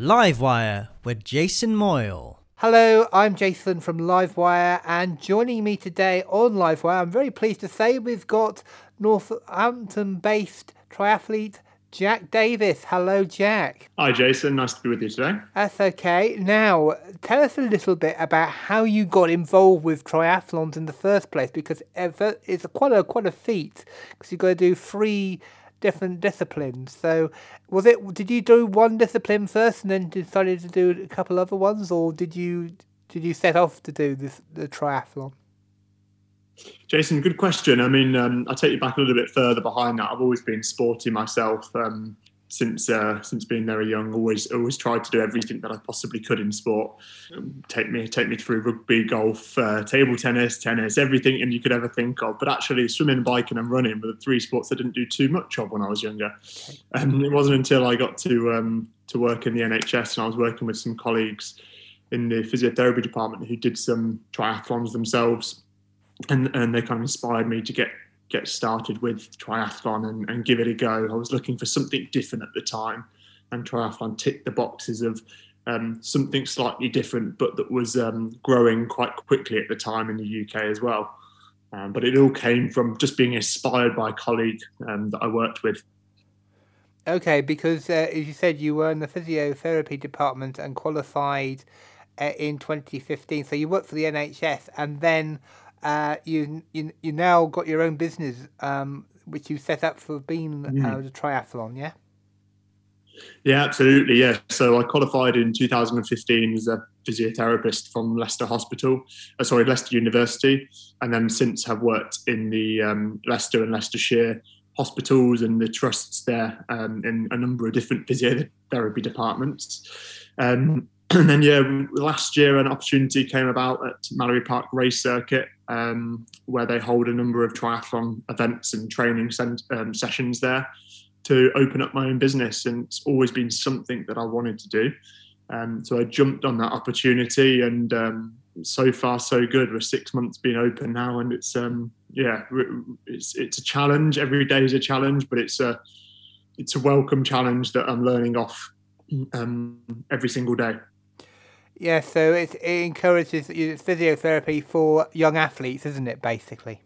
Livewire with Jason Moyle. Hello, I'm Jason from Livewire, and joining me today on Livewire, I'm very pleased to say we've got Northampton-based triathlete Jack Davis. Hello, Jack. Hi, Jason. Nice to be with you today. That's okay. Now, tell us a little bit about how you got involved with triathlons in the first place, because it's quite a feat, because you've got to do 3 different disciplines. So did you do one discipline first and then decided to do a couple other ones, or did you set off to do the triathlon? Jason, good question. I mean, I'll take you back a little bit further behind that. I've always been sporty myself since being very young. Always tried to do everything that I possibly could in sport. Take me through rugby, golf, table tennis, everything and you could ever think of. But actually, swimming, biking, and running were the 3 sports I didn't do too much of when I was younger. It wasn't until I got to work in the NHS and I was working with some colleagues in the physiotherapy department who did some triathlons themselves, and they kind of inspired me to get started with triathlon and give it a go. I was looking for something different at the time, and triathlon ticked the boxes of something slightly different, but that was growing quite quickly at the time in the UK as well. But it all came from just being inspired by a colleague that I worked with. Okay, because as you said, you were in the physiotherapy department and qualified in 2015. So you worked for the NHS, and then you now got your own business, which you set up for being the triathlon, yeah? Yeah, absolutely, yeah. So I qualified in 2015 as a physiotherapist from Leicester University, and then since have worked in the Leicester and Leicestershire hospitals and the trusts there in a number of different physiotherapy departments. And then, last year an opportunity came about at Mallory Park Race Circuit, where they hold a number of triathlon events and training sessions there, to open up my own business. And it's always been something that I wanted to do. So I jumped on that opportunity, and so far so good. We're 6 months being open now, and it's a challenge. Every day is a challenge, but it's a welcome challenge that I'm learning off every single day. Yeah, so it encourages physiotherapy for young athletes, isn't it, basically?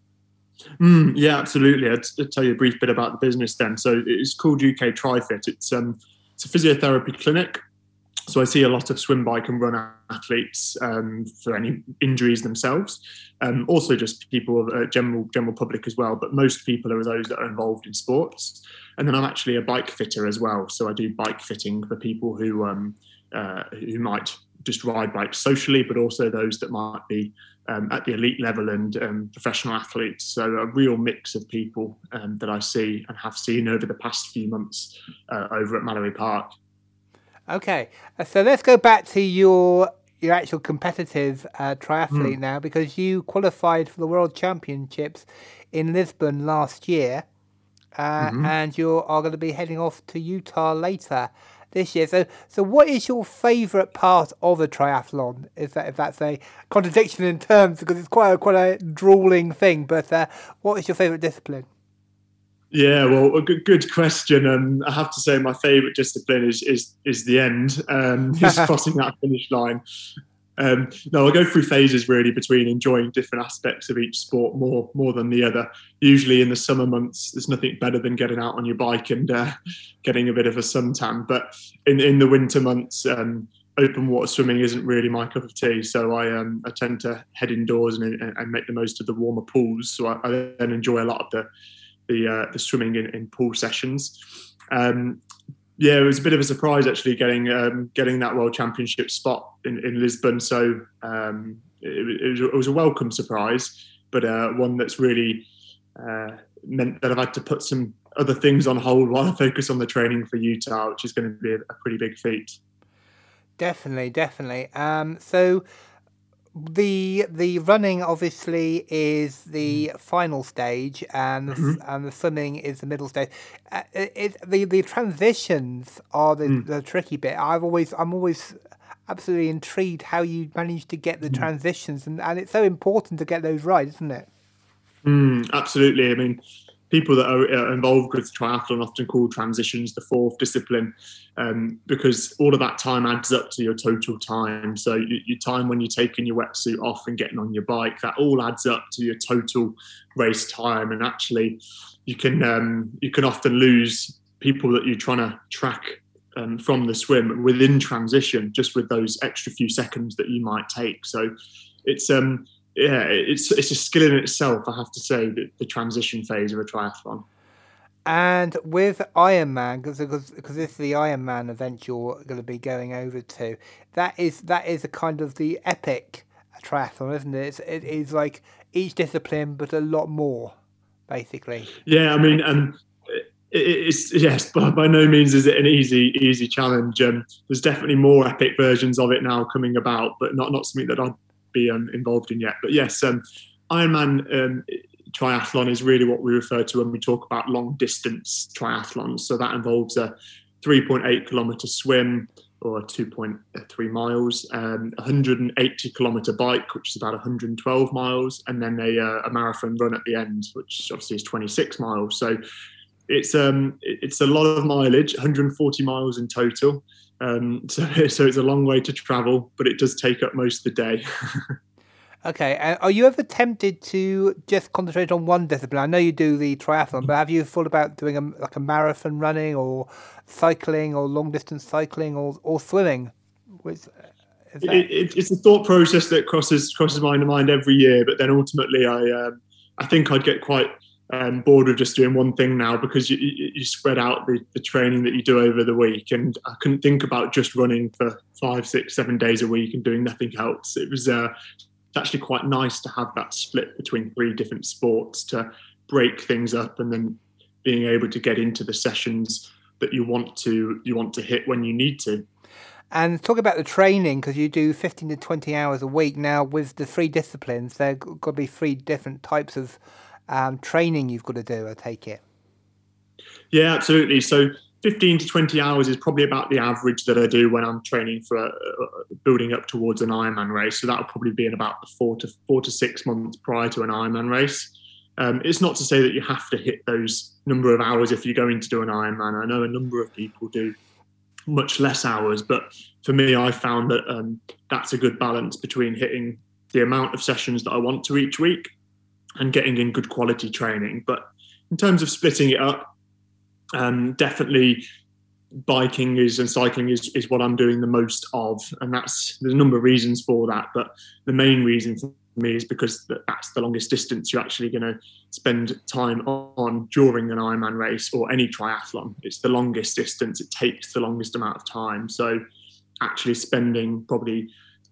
Yeah, absolutely. I'll tell you a brief bit about the business then. So it's called UK TriFit. It's a physiotherapy clinic. So I see a lot of swim, bike and run athletes for any injuries themselves. Also just people, general public as well. But most people are those that are involved in sports. And then I'm actually a bike fitter as well. So I do bike fitting for people who might just ride bikes socially, but also those that might be at the elite level and professional athletes. So a real mix of people that I see and have seen over the past few months over at Mallory Park. Okay, so let's go back to your actual competitive triathlete now, because you qualified for the World Championships in Lisbon last year, and you are going to be heading off to Utah later this year. So what is your favourite part of a triathlon? If that's a contradiction in terms, because it's quite a drooling thing, but what is your favourite discipline? Yeah, well, a good question. I have to say my favourite discipline is the end, is crossing that finish line. No, I go through phases really between enjoying different aspects of each sport more than the other. Usually in the summer months, there's nothing better than getting out on your bike and getting a bit of a suntan. But in the winter months, open water swimming isn't really my cup of tea. So I tend to head indoors and make the most of the warmer pools. So I then enjoy a lot of the swimming in pool sessions. Yeah, it was a bit of a surprise actually getting that World Championship spot in Lisbon. So it was a welcome surprise, but one that's really meant that I've had to put some other things on hold while I focus on the training for Utah, which is going to be a pretty big feat. Definitely. So the running obviously is the final stage, and the swimming is the middle stage. The transitions are the tricky bit. I'm always absolutely intrigued how you manage to get the transitions, and it's so important to get those right, isn't it? Absolutely. I mean, people that are involved with triathlon often call transitions the fourth discipline, because all of that time adds up to your total time. So your time when you're taking your wetsuit off and getting on your bike, that all adds up to your total race time. And actually, you can often lose people that you're trying to track from the swim within transition, just with those extra few seconds that you might take. So it's it's a skill in itself, I have to say, the transition phase of a triathlon. And with Ironman, because this is the Ironman event you're going to be going over to, that is a kind of the epic triathlon, isn't it? It is like each discipline, but a lot more, basically. Yeah, I mean, it's yes, but by no means is it an easy challenge. There's definitely more epic versions of it now coming about, but not something that I'd be involved in yet. But yes, Ironman triathlon is really what we refer to when we talk about long distance triathlons. So that involves a 3.8 kilometer swim, or 2.3 miles, 180 kilometer bike, which is about 112 miles, and then a marathon run at the end, which obviously is 26 miles. So it's a lot of mileage, 140 miles in total. So it's a long way to travel, but it does take up most of the day. Okay, and are you ever tempted to just concentrate on one discipline? I know you do the triathlon, but have you thought about doing a marathon running, or cycling, or long distance cycling, or swimming? It's a thought process that crosses my mind every year, but then ultimately I think I'd get quite bored of just doing one thing now, because you spread out the training that you do over the week, and I couldn't think about just running for 5, 6, 7 days a week and doing nothing else. It was actually quite nice to have that split between 3 different sports, to break things up and then being able to get into the sessions that you want to hit when you need to. And talk about the training, because you do 15 to 20 hours a week. Now, with the 3 disciplines, there got to be 3 different types of training you've got to do, I take it. Yeah, absolutely. So 15 to 20 hours is probably about the average that I do when I'm training for building up towards an Ironman race. So that'll probably be in about 4 to 6 months prior to an Ironman race. It's not to say that you have to hit those number of hours if you're going to do an Ironman. I know a number of people do much less hours, but for me, I found that that's a good balance between hitting the amount of sessions that I want to each week and getting in good quality training. But in terms of splitting it up, definitely biking and cycling is what I'm doing the most of, and there's a number of reasons for that, but the main reason for me is because that's the longest distance you're actually going to spend time on during an Ironman race or any triathlon. It's the longest distance, it takes the longest amount of time, so actually spending probably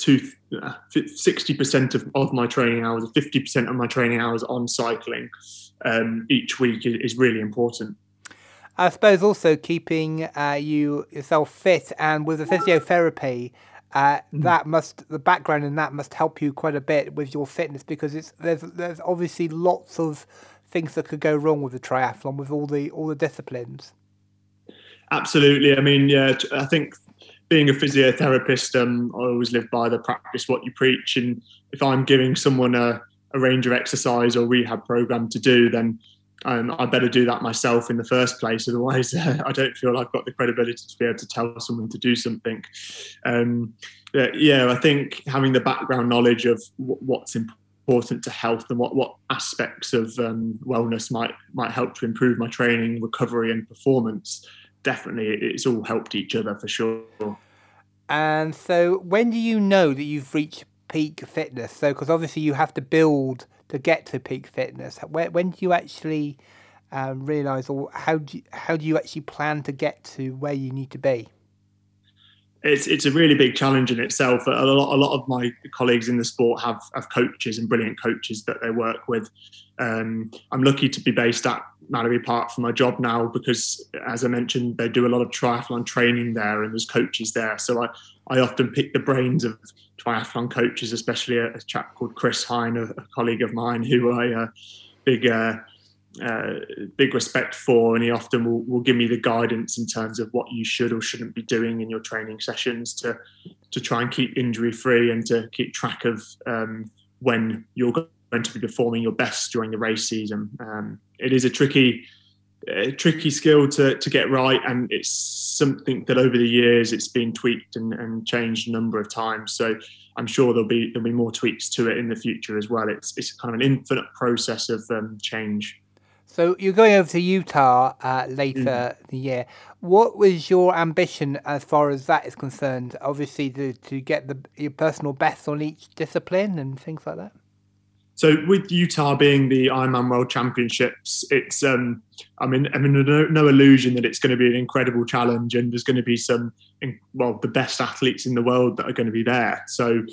60% of my training hours, 50% of my training hours on cycling each week is really important. I suppose also keeping yourself fit, and with the physiotherapy, the background in that must help you quite a bit with your fitness, because there's obviously lots of things that could go wrong with the triathlon, with all the disciplines. Absolutely. I mean, yeah, I think being a physiotherapist, I always live by the practice what you preach, and if I'm giving someone a range of exercise or rehab program to do, then I better do that myself in the first place. Otherwise, I don't feel I've got the credibility to be able to tell someone to do something. I think having the background knowledge of what's important to health and what aspects of wellness might help to improve my training, recovery, and performance, definitely it's all helped each other for sure. And so, when do you know that you've reached peak fitness? So, because obviously you have to build to get to peak fitness. When do you actually realise, or how do you actually plan to get to where you need to be? It's a really big challenge in itself. A lot of my colleagues in the sport have coaches and brilliant coaches that they work with. I'm lucky to be based at Mallory Park for my job now, because, as I mentioned, they do a lot of triathlon training there, and there's coaches there. So I often pick the brains of triathlon coaches, especially a chap called Chris Hine, a colleague of mine who I big respect for, and he often will give me the guidance in terms of what you should or shouldn't be doing in your training sessions to try and keep injury free and to keep track of when you're going going to be performing your best during the race season. It is a tricky skill to get right, and it's something that over the years it's been tweaked and changed a number of times. So I'm sure there'll be more tweaks to it in the future as well. It's kind of an infinite process of change. So you're going over to Utah later in the year. What was your ambition as far as that is concerned? Obviously, to get your personal best on each discipline and things like that. So with Utah being the Ironman World Championships, it's no illusion that it's going to be an incredible challenge, and there's going to be the best athletes in the world that are going to be there. So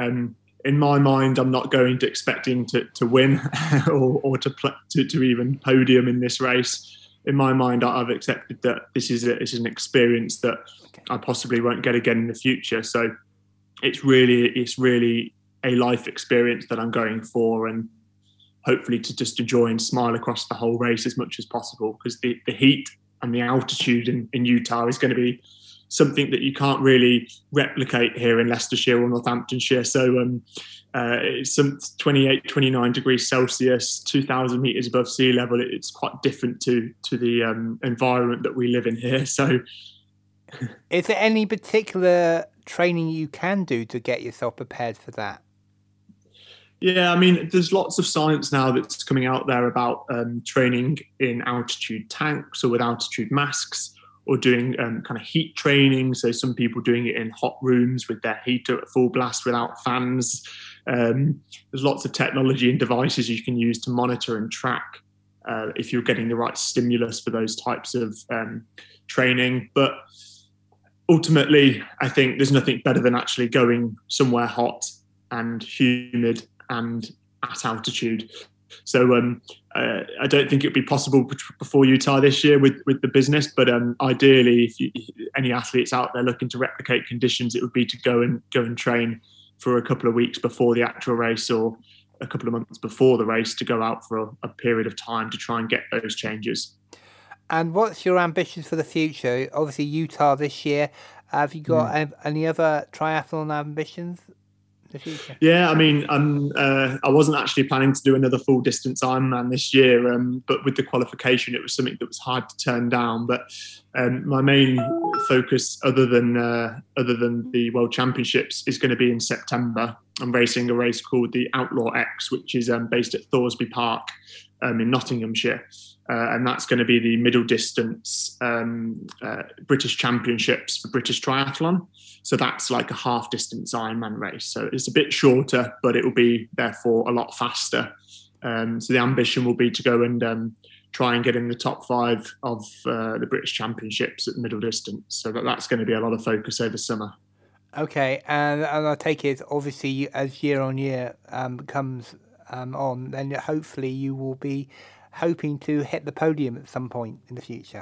in my mind, I'm not going to expecting to win or to even podium in this race. In my mind, I've accepted that this is an experience that I possibly won't get again in the future. So it's really a life experience that I'm going for, and hopefully to just enjoy and smile across the whole race as much as possible, because the heat and the altitude in Utah is going to be something that you can't really replicate here in Leicestershire or Northamptonshire. So it's some 28, 29 degrees Celsius, 2,000 metres above sea level. It's quite different to the environment that we live in here. So, is there any particular training you can do to get yourself prepared for that? Yeah, I mean, there's lots of science now that's coming out there about training in altitude tanks or with altitude masks, or doing kind of heat training. So some people doing it in hot rooms with their heater at full blast without fans. There's lots of technology and devices you can use to monitor and track if you're getting the right stimulus for those types of training. But ultimately, I think there's nothing better than actually going somewhere hot and humid and at altitude. So I don't think it would be possible before Utah this year with the business, but ideally, if any athletes out there looking to replicate conditions, it would be to go and train for a couple of weeks before the actual race, or a couple of months before the race, to go out for a period of time to try and get those changes. And what's your ambitions for the future? Obviously, Utah this year. Have you got any other triathlon ambitions? The future? Yeah, I mean, I wasn't actually planning to do another full distance Ironman this year, but with the qualification, it was something that was hard to turn down. But my main focus, other than the World Championships, is going to be in September. I'm racing a race called the Outlaw X, which is based at Thoresby Park in Nottinghamshire. And that's going to be the middle distance British Championships for British Triathlon. So that's like a half distance Ironman race. So it's a bit shorter, but it will be therefore a lot faster. So the ambition will be to go and try and get in the top 5 of the British Championships at the middle distance. So that's going to be a lot of focus over summer. Okay, and I take it, obviously, as year on year comes on, then hopefully you will be hoping to hit the podium at some point in the future.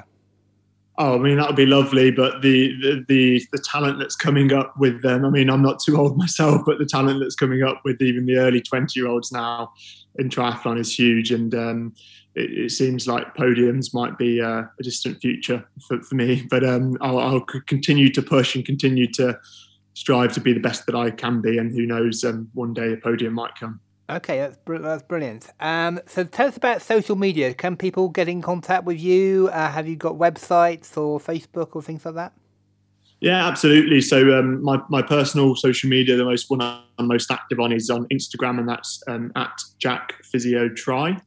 Oh, I mean, that would be lovely, but the talent that's coming up with them, I mean, I'm not too old myself, but the talent that's coming up with even the early 20-year-olds now in triathlon is huge, and it seems like podiums might be a distant future for me, but I'll continue to push and continue to strive to be the best that I can be, and who knows, one day a podium might come. Okay, that's brilliant. So tell us about social media. Can people get in contact with you? Have you got websites or Facebook or things like that? Yeah, absolutely. So my personal social media, the one I'm most active on, is on Instagram, and that's at Jack Physio Tri.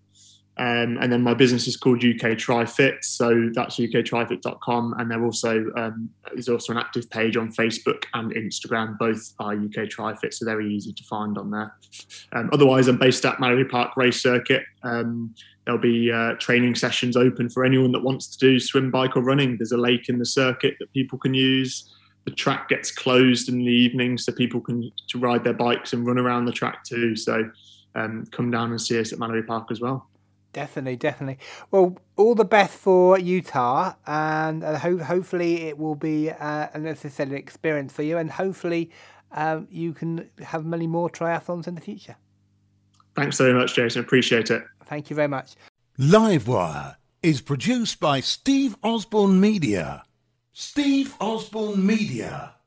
And then my business is called UK TriFit, so that's uktrifit.com. And there is also an active page on Facebook and Instagram. Both are UK TriFit, so very easy to find on there. Otherwise, I'm based at Mallory Park Race Circuit. There'll be training sessions open for anyone that wants to do swim, bike or running. There's a lake in the circuit that people can use. The track gets closed in the evening, so people can to ride their bikes and run around the track too. So come down and see us at Mallory Park as well. Definitely. Well, all the best for Utah, and hopefully it will be, as I said, an experience for you, and hopefully you can have many more triathlons in the future. Thanks very much, Jason. Appreciate it. Thank you very much. Livewire is produced by Steve Osborne Media. Steve Osborne Media.